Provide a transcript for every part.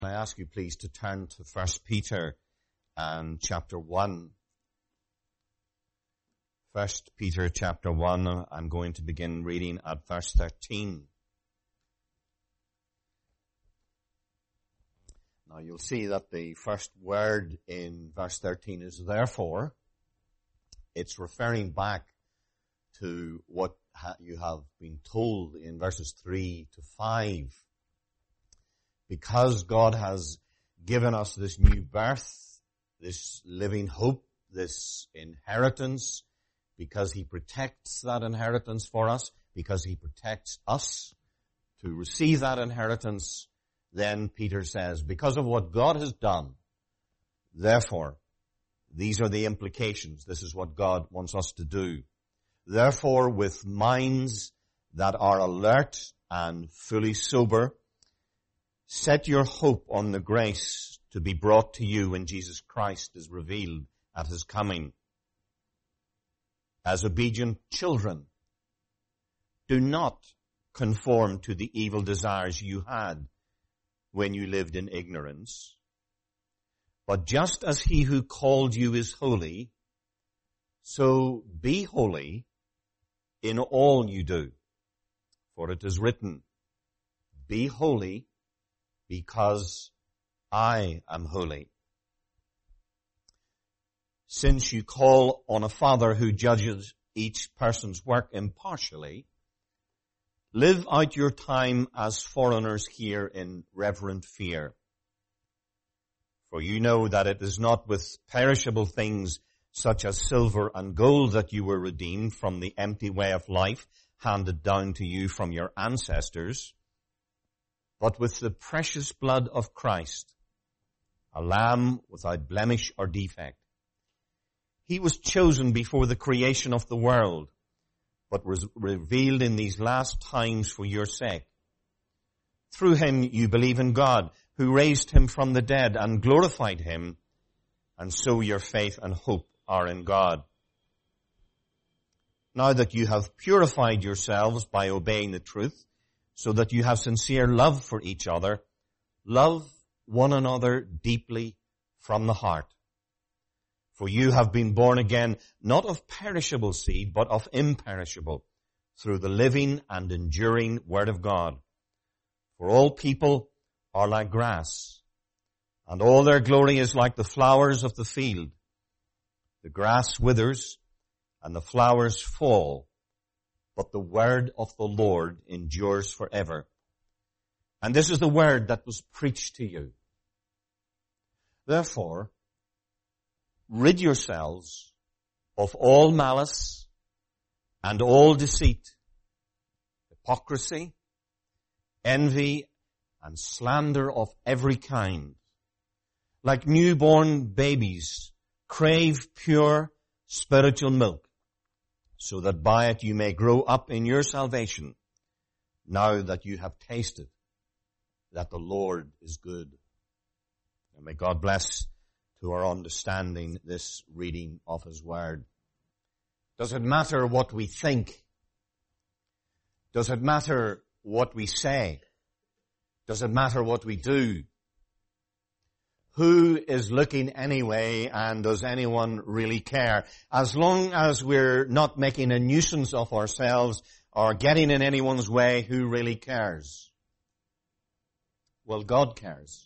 I ask you please to turn to 1 Peter and chapter 1. 1 Peter chapter 1, I'm going to begin reading at verse 13. Now you'll see that the first word in verse 13 is therefore. It's referring back to what you have been told in verses 3 to 5. Because God has given us this new birth, this living hope, this inheritance, because He protects that inheritance for us, because He protects us to receive that inheritance, then Peter says, because of what God has done, therefore, these are the implications. This is what God wants us to do. Therefore, with minds that are alert and fully sober, set your hope on the grace to be brought to you when Jesus Christ is revealed at His coming. As obedient children, do not conform to the evil desires you had when you lived in ignorance. But just as He who called you is holy, so be holy in all you do. For it is written, be holy, because I am holy. Since you call on a Father who judges each person's work impartially, live out your time as foreigners here in reverent fear. For you know that it is not with perishable things such as silver and gold that you were redeemed from the empty way of life handed down to you from your ancestors, but with the precious blood of Christ, a lamb without blemish or defect. He was chosen before the creation of the world, but was revealed in these last times for your sake. Through Him you believe in God, who raised Him from the dead and glorified Him, and so your faith and hope are in God. Now that you have purified yourselves by obeying the truth, so that you have sincere love for each other, love one another deeply from the heart. For you have been born again, not of perishable seed, but of imperishable, through the living and enduring Word of God. For all people are like grass, and all their glory is like the flowers of the field. The grass withers, and the flowers fall, but the word of the Lord endures forever. And this is the word that was preached to you. Therefore, rid yourselves of all malice and all deceit, hypocrisy, envy, and slander of every kind. Like newborn babies, crave pure spiritual milk, so that by it you may grow up in your salvation, now that you have tasted that the Lord is good. And may God bless to our understanding this reading of His Word. Does it matter what we think? Does it matter what we say? Does it matter what we do? Who is looking anyway, and does anyone really care? As long as we're not making a nuisance of ourselves or getting in anyone's way, who really cares? Well, God cares.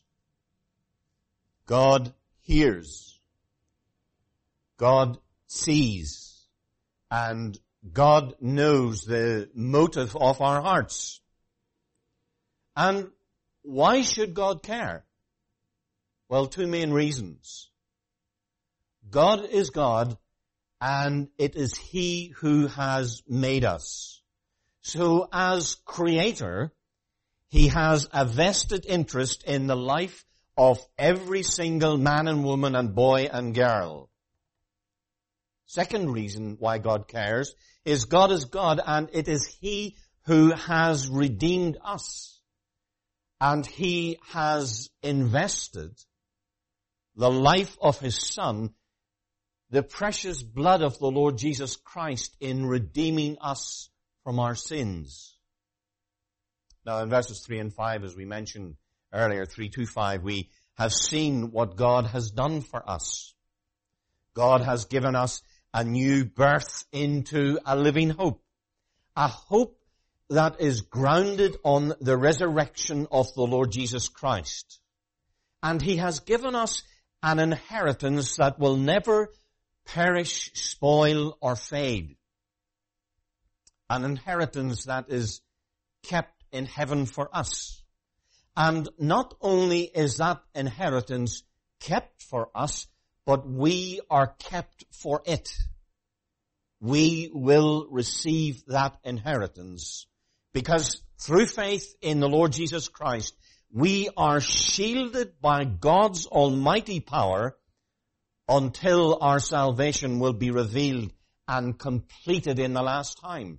God hears. God sees. And God knows the motive of our hearts. And why should God care? Well, two main reasons. God is God, and it is He who has made us. So as Creator, He has a vested interest in the life of every single man and woman and boy and girl. Second reason why God cares is God is God, and it is He who has redeemed us. And He has invested the life of His Son, the precious blood of the Lord Jesus Christ, in redeeming us from our sins. Now in verses 3 and 5, as we mentioned earlier, 3:25, we have seen what God has done for us. God has given us a new birth into a living hope. A hope that is grounded on the resurrection of the Lord Jesus Christ. And He has given us an inheritance that will never perish, spoil, or fade. An inheritance that is kept in heaven for us. And not only is that inheritance kept for us, but we are kept for it. We will receive that inheritance because through faith in the Lord Jesus Christ, we are shielded by God's almighty power until our salvation will be revealed and completed in the last time.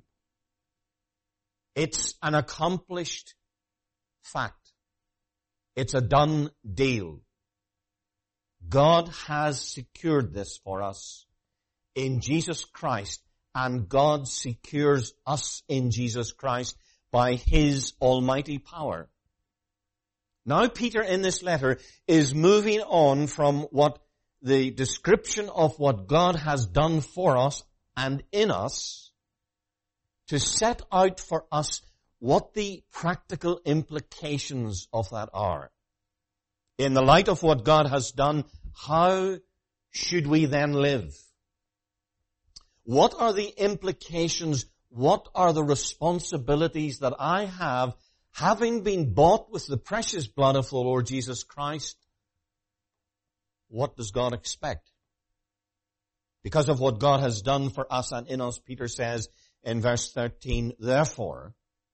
It's an accomplished fact. It's a done deal. God has secured this for us in Jesus Christ, and God secures us in Jesus Christ by His almighty power. Now Peter in this letter is moving on from what the description of what God has done for us and in us to set out for us what the practical implications of that are. In the light of what God has done, how should we then live? What are the implications? What are the responsibilities that I have, having been bought with the precious blood of the Lord Jesus Christ? What does God expect? Because of what God has done for us and in us, Peter says in verse 13, Therefore,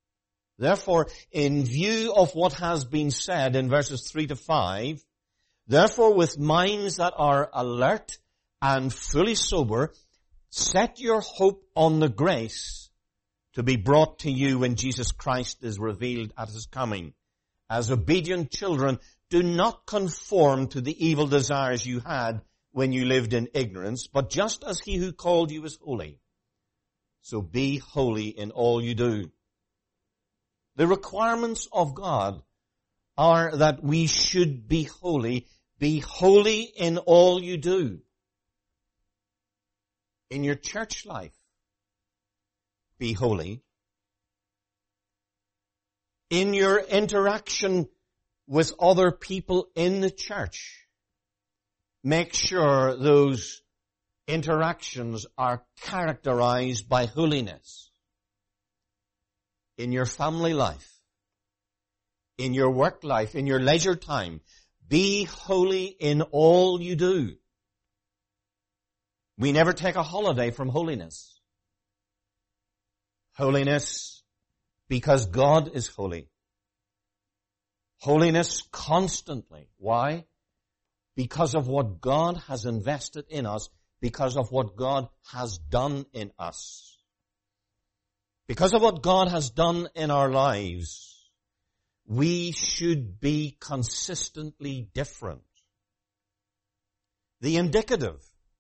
in view of what has been said in verses 3 to 5, therefore with minds that are alert and fully sober, set your hope on the grace to be brought to you when Jesus Christ is revealed at His coming. As obedient children, do not conform to the evil desires you had when you lived in ignorance, but just as He who called you is holy, so be holy in all you do. The requirements of God are that we should be holy in all you do. In your church life, be holy. In your interaction with other people in the church, make sure those interactions are characterized by holiness. In your family life, in your work life, in your leisure time, be holy in all you do. We never take a holiday from holiness. Holiness because God is holy. Holiness constantly. Why? Because of what God has invested in us, because of what God has done in us. Because of what God has done in our lives, we should be consistently different. The indicative,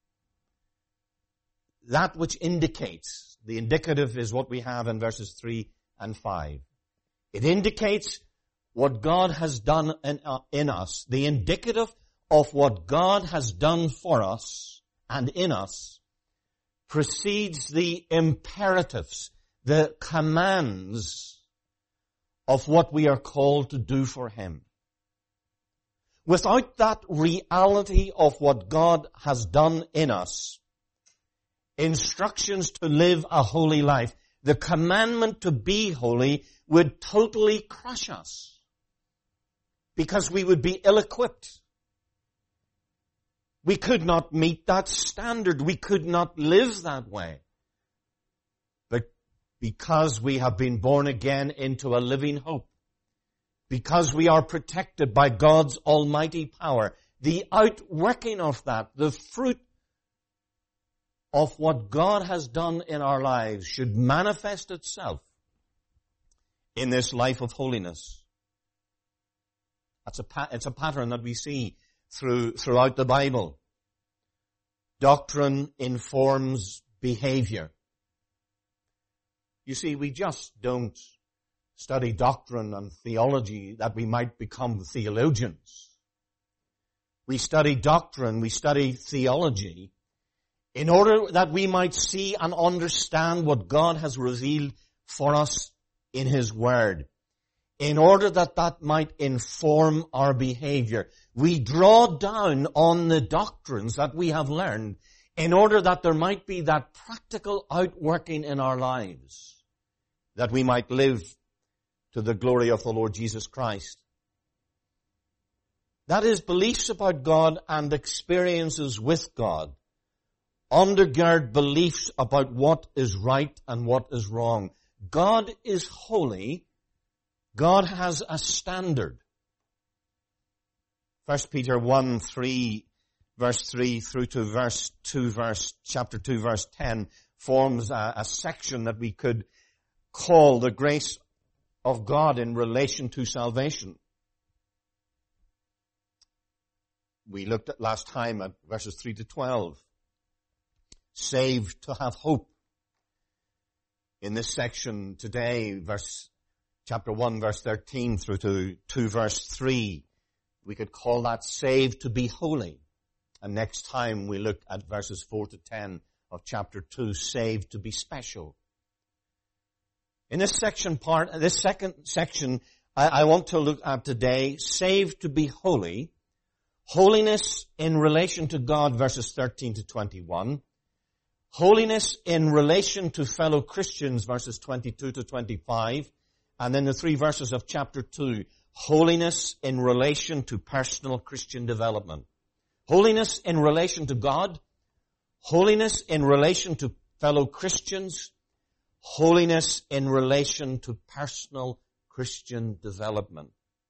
that which indicates, the indicative is what we have in verses 3 and 5. It indicates what God has done in us. The indicative of what God has done for us and in us precedes the imperatives, the commands of what we are called to do for Him. Without that reality of what God has done in us, instructions to live a holy life, the commandment to be holy would totally crush us because we would be ill-equipped. We could not meet that standard. We could not live that way. But because we have been born again into a living hope, because we are protected by God's almighty power, the outworking of that, the fruit of what God has done in our lives should manifest itself in this life of holiness. It's a pattern that we see throughout the Bible. Doctrine informs behavior. You see, we just don't study doctrine and theology that we might become theologians. We study doctrine, we study theology in order that we might see and understand what God has revealed for us in His Word. In order that that might inform our behavior. We draw down on the doctrines that we have learned in order that there might be that practical outworking in our lives, that we might live to the glory of the Lord Jesus Christ. That is, beliefs about God and experiences with God undergird beliefs about what is right and what is wrong. God is holy. God has a standard. 1 Peter 1:3, verse 3 through to chapter 2, verse 10 forms a section that we could call the grace of God in relation to salvation. We looked at last time at verses 3 to 12. Saved to have hope. In this section today, chapter 1, verse 13 through to 2, verse 3, we could call that saved to be holy. And next time we look at verses 4 to 10 of chapter 2, saved to be special. In this second section, I want to look at today, saved to be holy, holiness in relation to God, verses 13 to 21, holiness in relation to fellow Christians, verses 22 to 25, and then the 3 verses of chapter 2, holiness in relation to personal Christian development. Holiness in relation to God, holiness in relation to fellow Christians, holiness in relation to personal Christian development.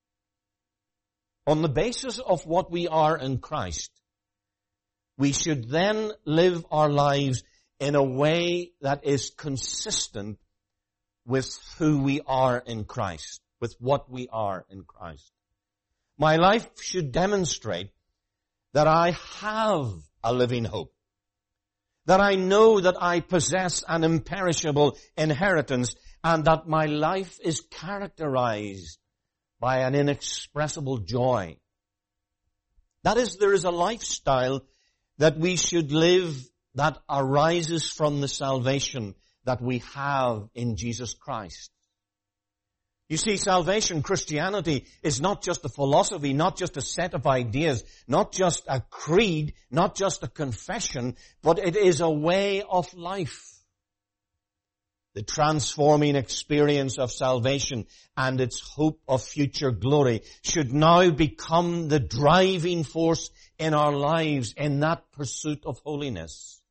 On the basis of what we are in Christ, we should then live our lives in a way that is consistent with who we are in Christ, with what we are in Christ. My life should demonstrate that I have a living hope, that I know that I possess an imperishable inheritance, and that my life is characterized by an inexpressible joy. That is, there is a lifestyle that we should live that arises from the salvation that we have in Jesus Christ. You see, salvation, Christianity, is not just a philosophy, not just a set of ideas, not just a creed, not just a confession, but it is a way of life. The transforming experience of salvation and its hope of future glory should now become the driving force in our lives in that pursuit of holiness.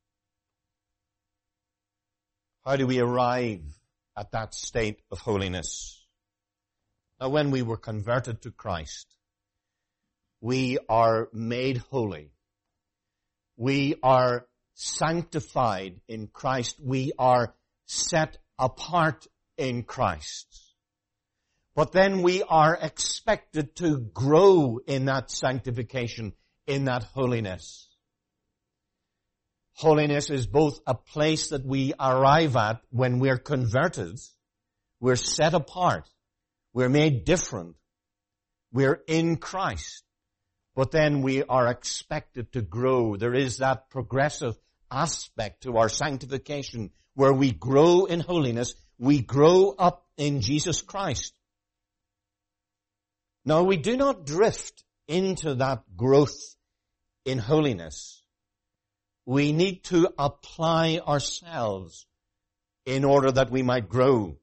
How do we arrive at that state of holiness? Now, when we were converted to Christ, we are made holy. We are sanctified in Christ. We are set apart in Christ. But then we are expected to grow in that sanctification, in that holiness. Holiness is both a place that we arrive at when we're converted, we're set apart, we're made different, we're in Christ, but then we are expected to grow. There is that progressive aspect to our sanctification where we grow in holiness, we grow up in Jesus Christ. Now, we do not drift into that growth in holiness. We need to apply ourselves in order that we might grow.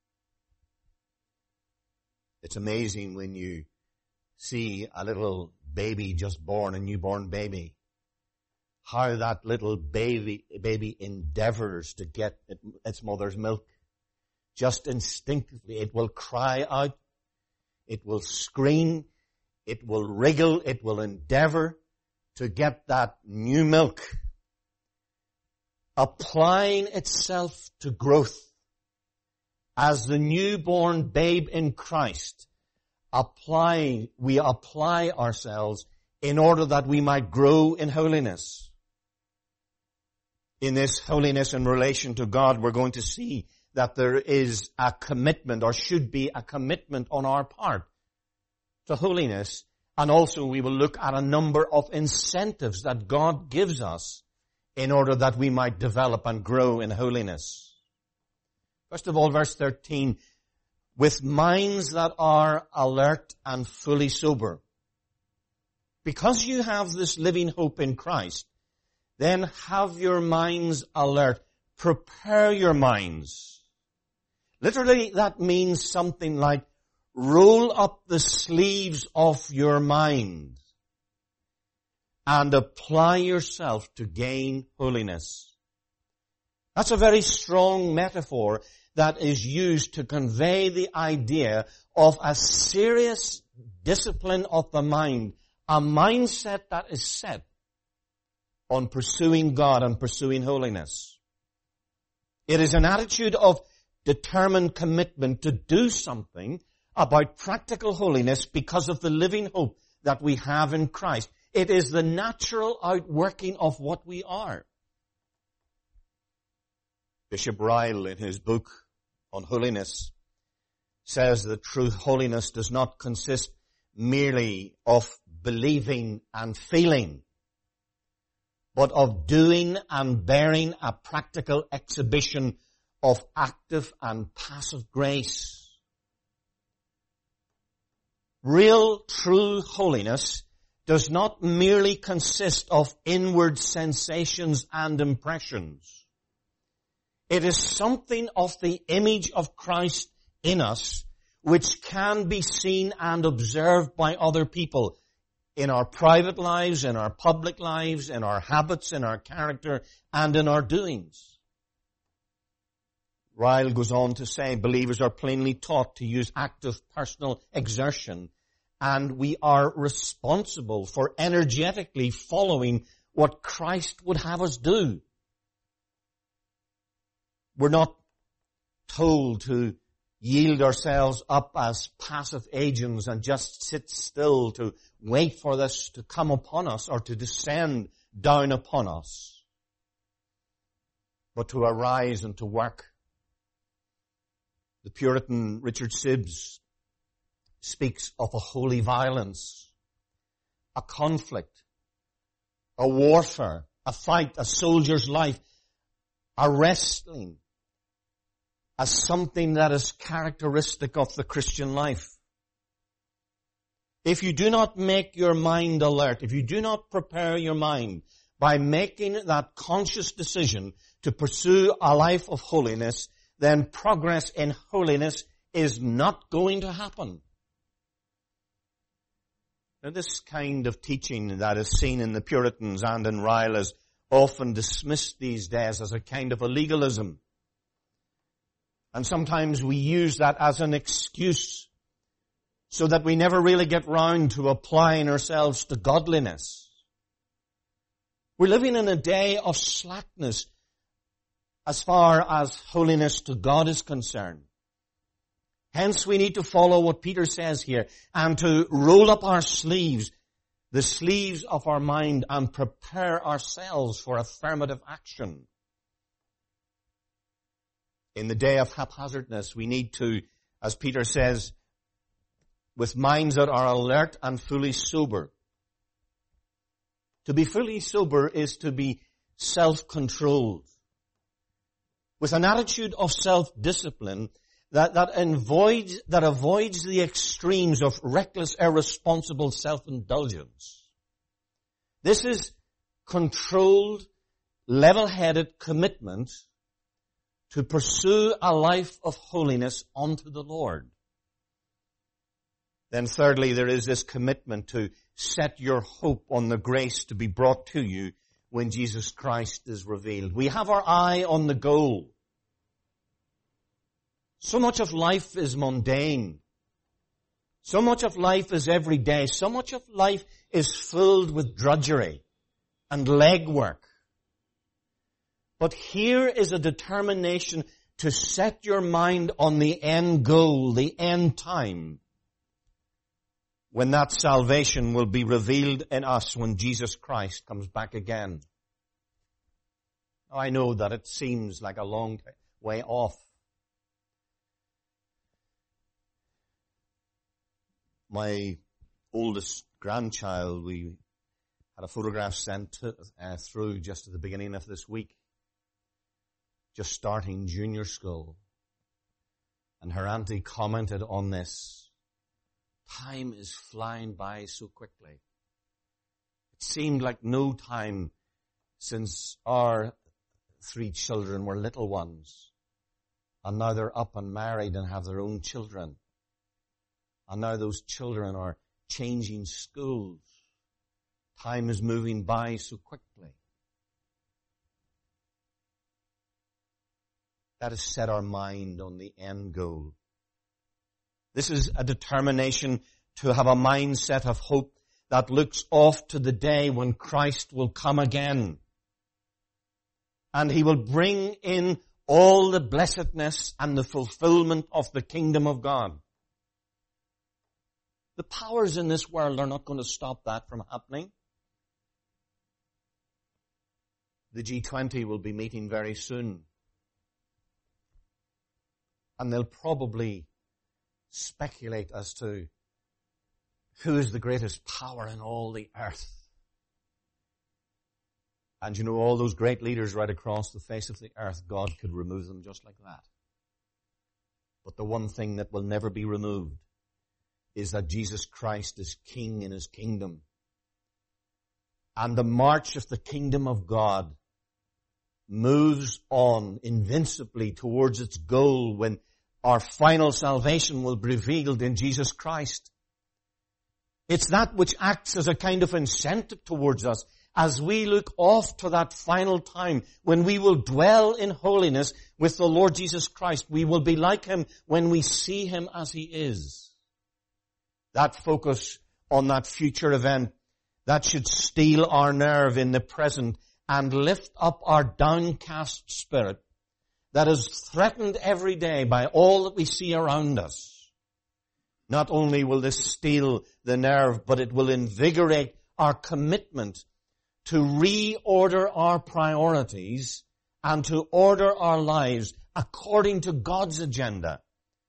It's amazing when you see a little baby just born, a newborn baby, how that little baby endeavors to get its mother's milk. Just instinctively, it will cry out, it will scream, it will wriggle, it will endeavor to get that new milk, applying itself to growth. As the newborn babe in Christ, we apply ourselves in order that we might grow in holiness. In this holiness in relation to God, we're going to see that there is a commitment, or should be a commitment on our part to holiness. And also we will look at a number of incentives that God gives us in order that we might develop and grow in holiness. First of all, verse 13, with minds that are alert and fully sober. Because you have this living hope in Christ, then have your minds alert. Prepare your minds. Literally, that means something like roll up the sleeves of your mind and apply yourself to gain holiness. That's a very strong metaphor that is used to convey the idea of a serious discipline of the mind, a mindset that is set on pursuing God and pursuing holiness. It is an attitude of determined commitment to do something about practical holiness because of the living hope that we have in Christ. It is the natural outworking of what we are. Bishop Ryle, in his book on holiness, says that true holiness does not consist merely of believing and feeling, but of doing and bearing a practical exhibition of active and passive grace. Real, true holiness does not merely consist of inward sensations and impressions. It is something of the image of Christ in us, which can be seen and observed by other people in our private lives, in our public lives, in our habits, in our character, and in our doings. Ryle goes on to say, believers are plainly taught to use active personal exertion, and we are responsible for energetically following what Christ would have us do. We're not told to yield ourselves up as passive agents and just sit still to wait for this to come upon us or to descend down upon us, but to arise and to work. The Puritan Richard Sibbes speaks of a holy violence, a conflict, a warfare, a fight, a soldier's life, a wrestling, as something that is characteristic of the Christian life. If you do not make your mind alert, if you do not prepare your mind by making that conscious decision to pursue a life of holiness, then progress in holiness is not going to happen. Now, this kind of teaching that is seen in the Puritans and in Ryle is often dismissed these days as a kind of a legalism. And sometimes we use that as an excuse so that we never really get round to applying ourselves to godliness. We're living in a day of slackness as far as holiness to God is concerned. Hence we need to follow what Peter says here and to roll up our sleeves, the sleeves of our mind, and prepare ourselves for affirmative action. In the day of haphazardness, we need to, as Peter says, with minds that are alert and fully sober. To be fully sober is to be self-controlled, with an attitude of self-discipline that avoids the extremes of reckless, irresponsible self-indulgence. This is controlled, level-headed commitment to pursue a life of holiness unto the Lord. Then thirdly, there is this commitment to set your hope on the grace to be brought to you when Jesus Christ is revealed. We have our eye on the goal. So much of life is mundane. So much of life is everyday. So much of life is filled with drudgery and legwork. But here is a determination to set your mind on the end goal, the end time, when that salvation will be revealed in us when Jesus Christ comes back again. Now, I know that it seems like a long way off, my oldest grandchild, we had a photograph sent through just at the beginning of this week, just starting junior school. And her auntie commented on this. Time is flying by so quickly. It seemed like no time since our 3 children were little ones. And now they're up and married and have their own children. And now those children are changing schools. Time is moving by so quickly. Let us set our mind on the end goal. This is a determination to have a mindset of hope that looks off to the day when Christ will come again. And He will bring in all the blessedness and the fulfillment of the kingdom of God. The powers in this world are not going to stop that from happening. The G20 will be meeting very soon. And they'll probably speculate as to who is the greatest power in all the earth. And you know, all those great leaders right across the face of the earth, God could remove them just like that. But the one thing that will never be removed is that Jesus Christ is King in His kingdom. And the march of the kingdom of God moves on invincibly towards its goal when our final salvation will be revealed in Jesus Christ. It's that which acts as a kind of incentive towards us as we look off to that final time when we will dwell in holiness with the Lord Jesus Christ. We will be like Him when we see Him as He is. That focus on that future event, that should steel our nerve in the present and lift up our downcast spirit that is threatened every day by all that we see around us. Not only will this steel the nerve, but it will invigorate our commitment to reorder our priorities and to order our lives according to God's agenda.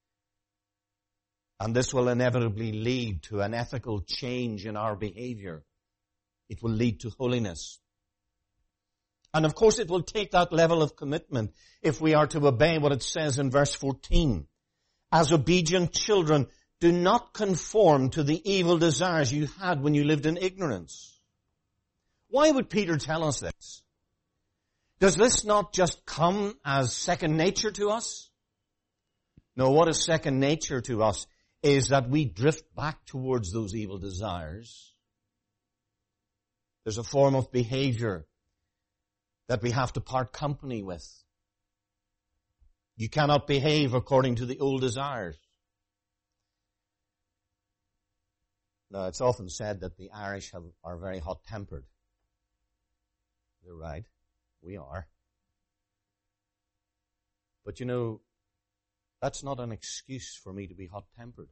And this will inevitably lead to an ethical change in our behavior. It will lead to holiness. And of course it will take that level of commitment if we are to obey what it says in verse 14. As obedient children, do not conform to the evil desires you had when you lived in ignorance. Why would Peter tell us this? Does this not just come as second nature to us? No, what is second nature to us is that we drift back towards those evil desires. There's a form of behavior that we have to part company with. You cannot behave according to the old desires. Now, it's often said that the Irish are very hot-tempered. You're right. We are. But you know, that's not an excuse for me to be hot-tempered.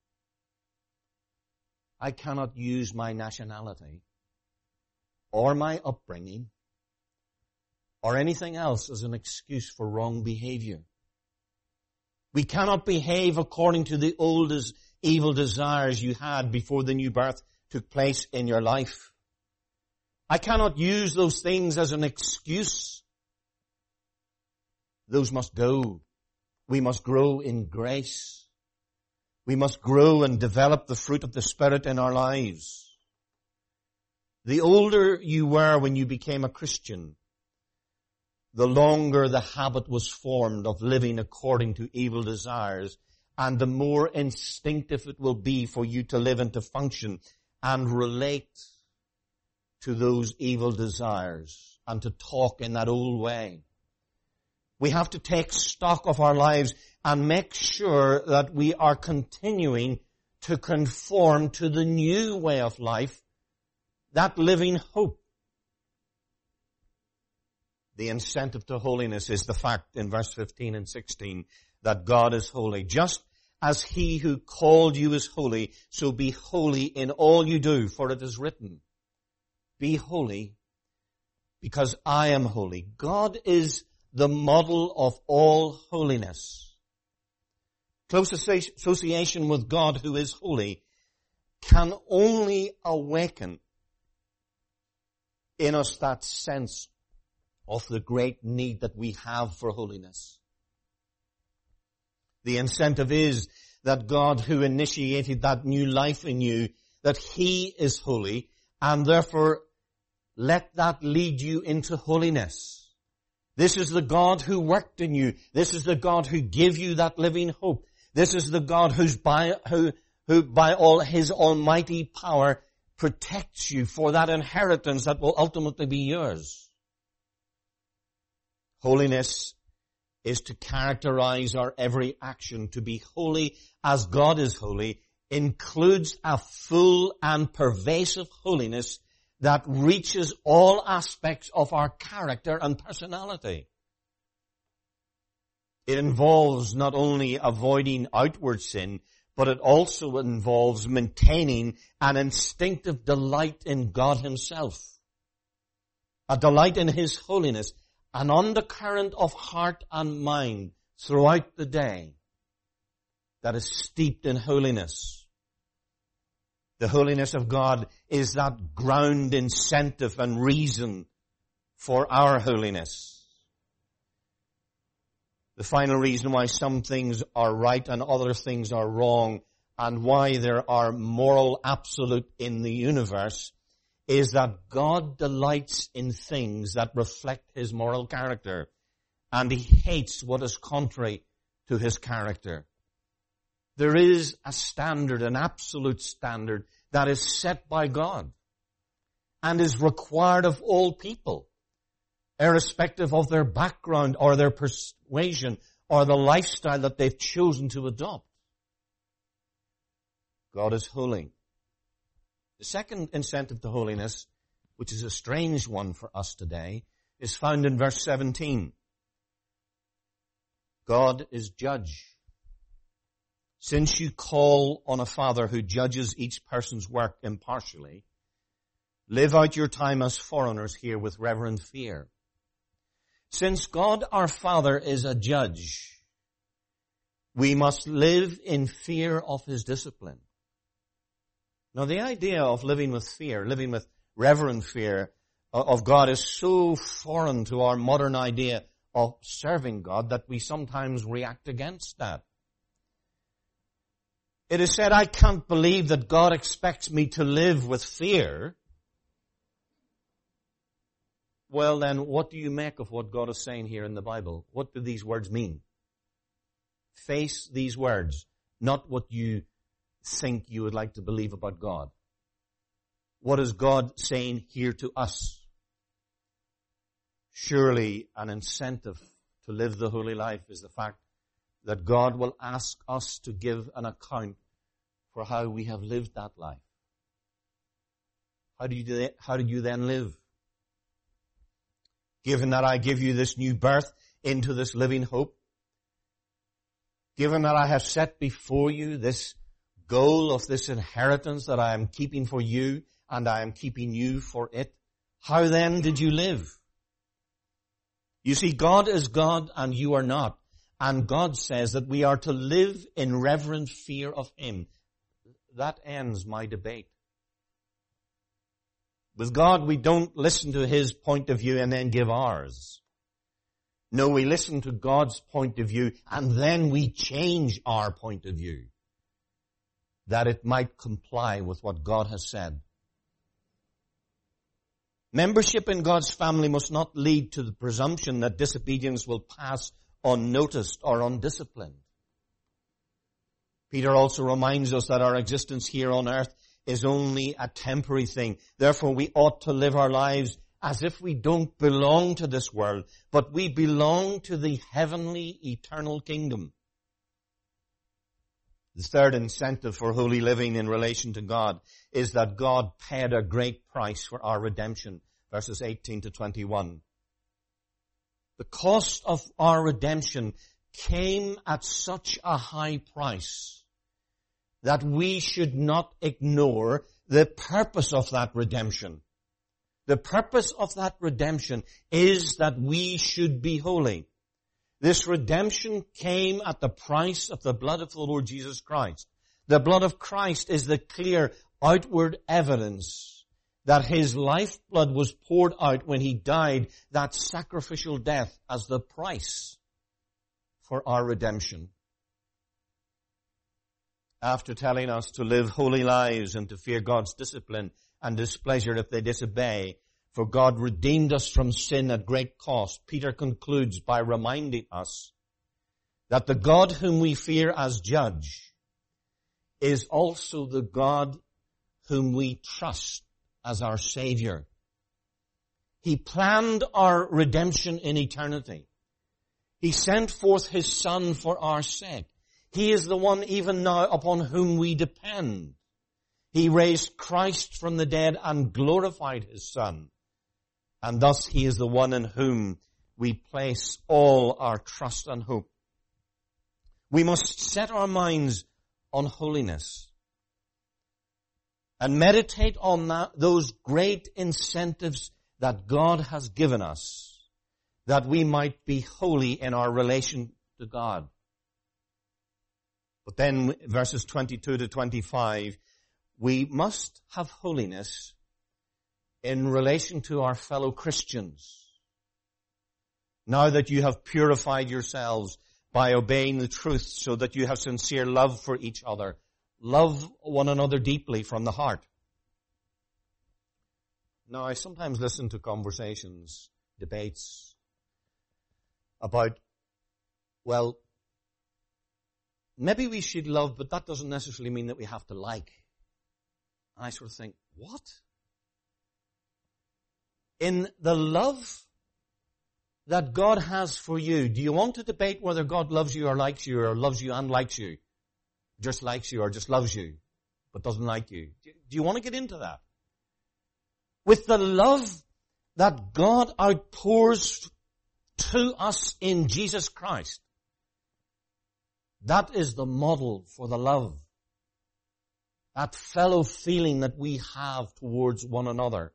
I cannot use my nationality or my upbringing or anything else as an excuse for wrong behavior. We cannot behave according to the old evil desires you had before the new birth took place in your life. I cannot use those things as an excuse. Those must go. We must grow in grace. We must grow and develop the fruit of the Spirit in our lives. The older you were when you became a Christian, the longer the habit was formed of living according to evil desires, and the more instinctive it will be for you to live and to function and relate to those evil desires and to talk in that old way. We have to take stock of our lives and make sure that we are continuing to conform to the new way of life, that living hope. The incentive to holiness is the fact in verse 15 and 16 that God is holy. Just as He who called you is holy, so be holy in all you do, for it is written, be holy because I am holy. God is the model of all holiness. Close association with God who is holy can only awaken in us that sense of the great need that we have for holiness. The incentive is that God, who initiated that new life in you, that He is holy, and therefore let that lead you into holiness. This is the God who worked in you. This is the God who gave you that living hope. This is the God who by all His almighty power protects you for that inheritance that will ultimately be yours. Holiness is to characterize our every action. To be holy as God is holy includes a full and pervasive holiness that reaches all aspects of our character and personality. It involves not only avoiding outward sin, but it also involves maintaining an instinctive delight in God Himself, a delight in His holiness, an undercurrent of heart and mind throughout the day that is steeped in holiness. The holiness of God is that ground incentive and reason for our holiness. The final reason why some things are right and other things are wrong, and why there are moral absolute in the universe, is that God delights in things that reflect His moral character, and He hates what is contrary to His character. There is a standard, an absolute standard, that is set by God and is required of all people, irrespective of their background or their persuasion or the lifestyle that they've chosen to adopt. God is holy. The second incentive to holiness, which is a strange one for us today, is found in verse 17. God is judge. Since you call on a Father who judges each person's work impartially, live out your time as foreigners here with reverent fear. Since God our Father is a judge, we must live in fear of His discipline. Now, the idea of living with fear, living with reverent fear of God is so foreign to our modern idea of serving God that we sometimes react against that. It is said, I can't believe that God expects me to live with fear. Well then, what do you make of what God is saying here in the Bible? What do these words mean? Face these words, not what you think you would like to believe about God. What is God saying here to us? Surely an incentive to live the holy life is the fact that God will ask us to give an account for how we have lived that life. How did you then live? Given that I give you this new birth into this living hope, given that I have set before you this goal of this inheritance that I am keeping for you and I am keeping you for it, how then did you live? You see, God is God and you are not. And God says that we are to live in reverent fear of Him. That ends my debate. With God, we don't listen to His point of view and then give ours. No, we listen to God's point of view and then we change our point of view, that it might comply with what God has said. Membership in God's family must not lead to the presumption that disobedience will pass unnoticed or undisciplined. Peter also reminds us that our existence here on earth is only a temporary thing. Therefore, we ought to live our lives as if we don't belong to this world, but we belong to the heavenly, eternal kingdom. The third incentive for holy living in relation to God is that God paid a great price for our redemption, verses 18 to 21. The cost of our redemption came at such a high price that we should not ignore the purpose of that redemption. The purpose of that redemption is that we should be holy. This redemption came at the price of the blood of the Lord Jesus Christ. The blood of Christ is the clear, outward evidence that his lifeblood was poured out when he died that sacrificial death as the price for our redemption. After telling us to live holy lives and to fear God's discipline and displeasure if they disobey, for God redeemed us from sin at great cost, Peter concludes by reminding us that the God whom we fear as judge is also the God whom we trust as our Savior. He planned our redemption in eternity. He sent forth his Son for our sake. He is the one even now upon whom we depend. He raised Christ from the dead and glorified his Son. And thus he is the one in whom we place all our trust and hope. We must set our minds on holiness and meditate on those great incentives that God has given us, that we might be holy in our relation to God. But then verses 22 to 25, we must have holiness in relation to our fellow Christians. Now that you have purified yourselves by obeying the truth so that you have sincere love for each other, love one another deeply from the heart. Now, I sometimes listen to conversations, debates about, well, maybe we should love, but that doesn't necessarily mean that we have to like. And I sort of think, what? In the love that God has for you, do you want to debate whether God loves you or loves you and likes you? Just likes you or just loves you, but doesn't like you? Do you want to get into that? With the love that God outpours to us in Jesus Christ, that is the model for the love. That fellow feeling that we have towards one another.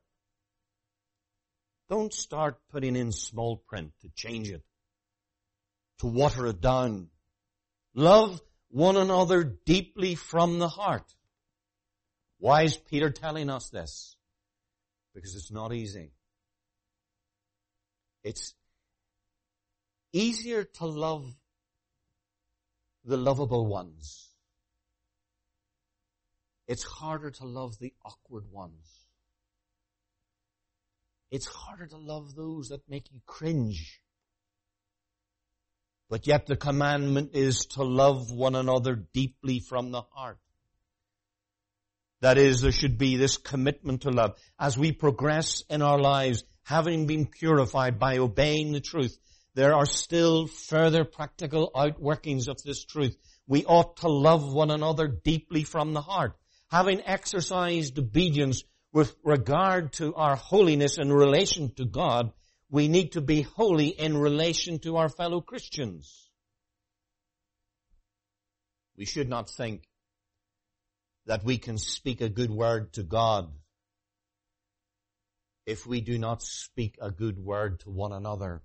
Don't start putting in small print to change it, to water it down. Love one another deeply from the heart. Why is Peter telling us this? Because it's not easy. It's easier to love the lovable ones. It's harder to love the awkward ones. It's harder to love those that make you cringe. But yet the commandment is to love one another deeply from the heart. That is, there should be this commitment to love. As we progress in our lives, having been purified by obeying the truth, there are still further practical outworkings of this truth. We ought to love one another deeply from the heart. Having exercised obedience with regard to our holiness in relation to God, we need to be holy in relation to our fellow Christians. We should not think that we can speak a good word to God if we do not speak a good word to one another.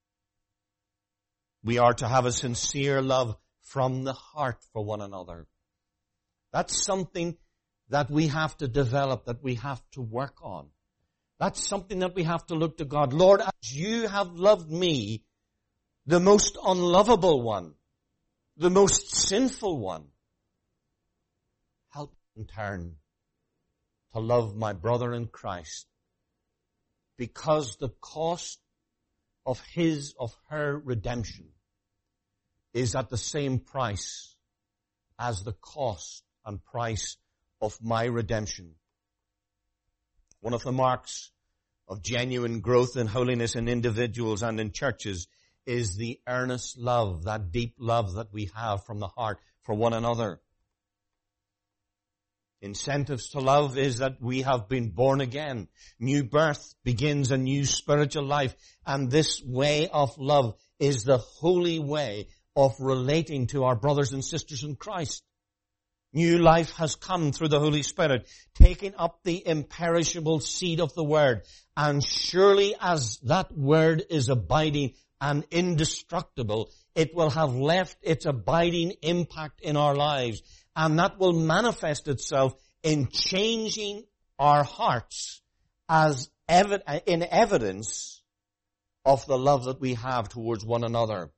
We are to have a sincere love from the heart for one another. That's something that we have to develop, that we have to work on. That's something that we have to look to God. Lord, as you have loved me, the most unlovable one, the most sinful one, help me in turn to love my brother in Christ, because the cost of her redemption is at the same price as the cost and price of my redemption. One of the marks of genuine growth in holiness in individuals and in churches is the earnest love, that deep love that we have from the heart for one another. Incentives to love is that we have been born again. New birth begins a new spiritual life, and this way of love is the holy way of relating to our brothers and sisters in Christ. New life has come through the Holy Spirit, taking up the imperishable seed of the Word. And surely as that Word is abiding and indestructible, it will have left its abiding impact in our lives. And that will manifest itself in changing our hearts as in evidence of the love that we have towards one another.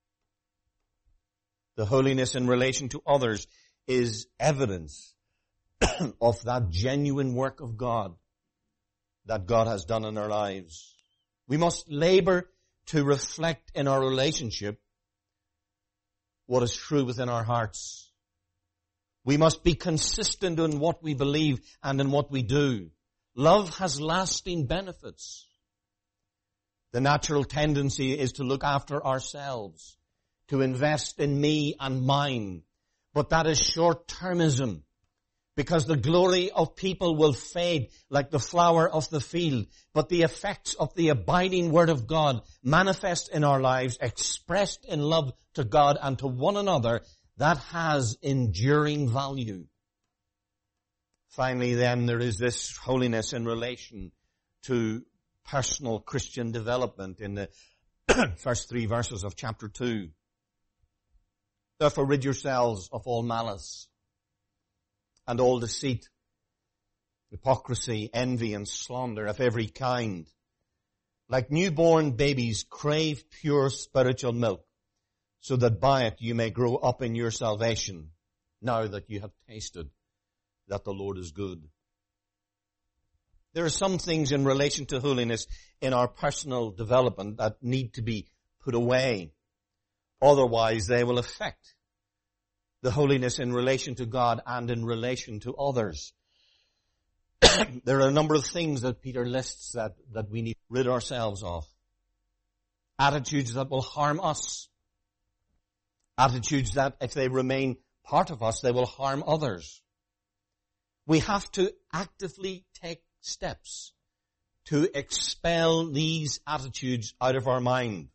The holiness in relation to others is evidence of that genuine work of God that God has done in our lives. We must labor to reflect in our relationship what is true within our hearts. We must be consistent in what we believe and in what we do. Love has lasting benefits. The natural tendency is to look after ourselves, to invest in me and mine. But that is short-termism, because the glory of people will fade like the flower of the field. But the effects of the abiding Word of God manifest in our lives, expressed in love to God and to one another, that has enduring value. Finally, then, there is this holiness in relation to personal Christian development in the first 3 verses of chapter 2. Therefore rid yourselves of all malice and all deceit, hypocrisy, envy, and slander of every kind. Like newborn babies, crave pure spiritual milk, so that by it you may grow up in your salvation, now that you have tasted that the Lord is good. There are some things in relation to holiness in our personal development that need to be put away. Otherwise, they will affect the holiness in relation to God and in relation to others. There are a number of things that Peter lists that we need to rid ourselves of. Attitudes that will harm us. Attitudes that, if they remain part of us, they will harm others. We have to actively take steps to expel these attitudes out of our mind.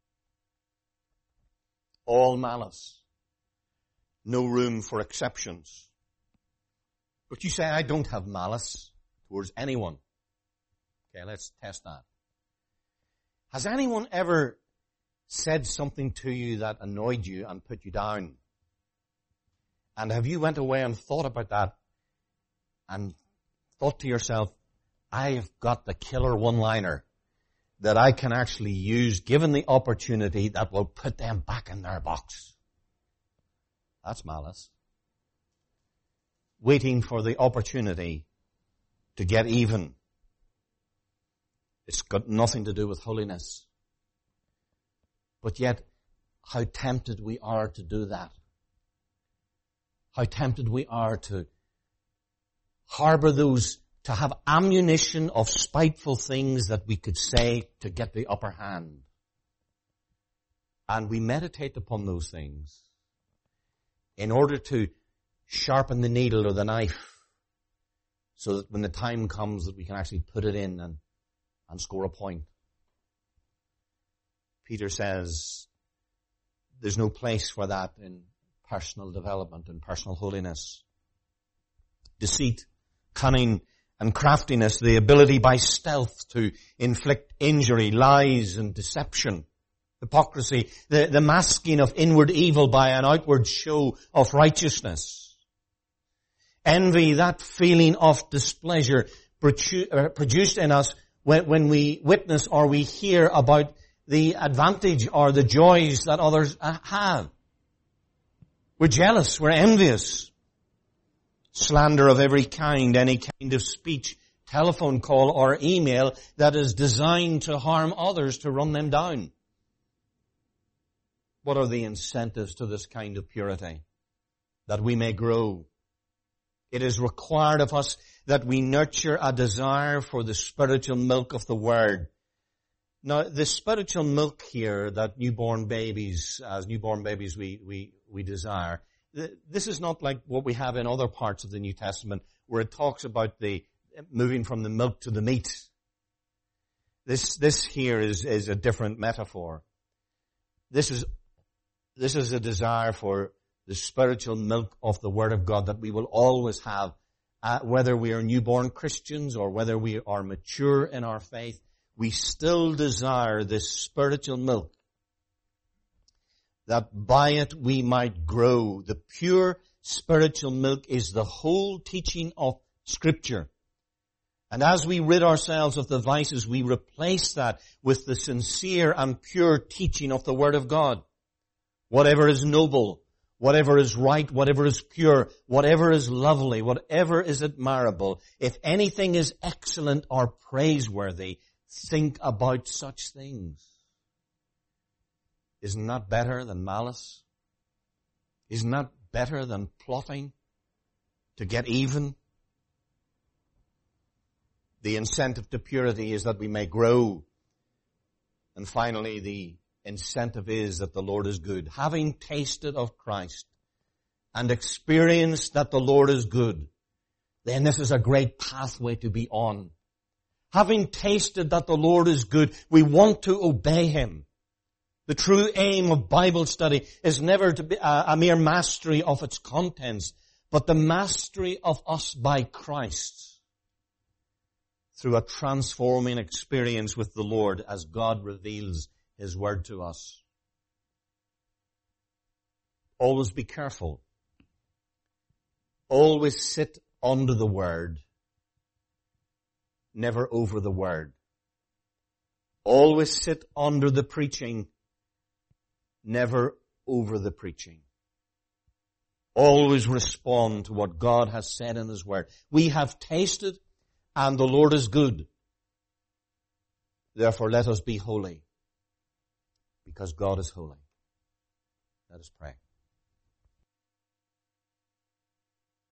All malice. No room for exceptions. But you say, I don't have malice towards anyone. Okay, let's test that. Has anyone ever said something to you that annoyed you and put you down? And have you went away and thought about that and thought to yourself, I've got the killer one-liner that I can actually use given the opportunity that will put them back in their box? That's malice. Waiting for the opportunity to get even. It's got nothing to do with holiness. But yet, how tempted we are to do that. How tempted we are to harbor those, to have ammunition of spiteful things that we could say to get the upper hand. And we meditate upon those things in order to sharpen the needle or the knife so that when the time comes that we can actually put it in and score a point. Peter says there's no place for that in personal development and personal holiness. Deceit, cunning, and craftiness, the ability by stealth to inflict injury, lies and deception. Hypocrisy, the masking of inward evil by an outward show of righteousness. Envy, that feeling of displeasure produced in us when we witness or we hear about the advantage or the joys that others have. We're jealous, we're envious. Slander of every kind, any kind of speech, telephone call or email that is designed to harm others, to run them down. What are the incentives to this kind of purity? That we may grow. It is required of us that we nurture a desire for the spiritual milk of the Word. Now, the spiritual milk here that newborn babies we desire, this is not like what we have in other parts of the New Testament where it talks about the moving from the milk to the meat. This here is a different metaphor. This is a desire for the spiritual milk of the Word of God that we will always have, whether we are newborn Christians or whether we are mature in our faith. We still desire this spiritual milk, that by it we might grow. The pure spiritual milk is the whole teaching of Scripture. And as we rid ourselves of the vices, we replace that with the sincere and pure teaching of the Word of God. Whatever is noble, whatever is right, whatever is pure, whatever is lovely, whatever is admirable, if anything is excellent or praiseworthy, think about such things. Isn't that better than malice? Isn't that better than plotting to get even? The incentive to purity is that we may grow. And finally, the incentive is that the Lord is good. Having tasted of Christ and experienced that the Lord is good, then this is a great pathway to be on. Having tasted that the Lord is good, we want to obey Him. The true aim of Bible study is never to be a mere mastery of its contents, but the mastery of us by Christ through a transforming experience with the Lord as God reveals His Word to us. Always be careful. Always sit under the Word, never over the Word. Always sit under the preaching, never over the preaching. Always respond to what God has said in His Word. We have tasted and the Lord is good. Therefore let us be holy, because God is holy. Let us pray.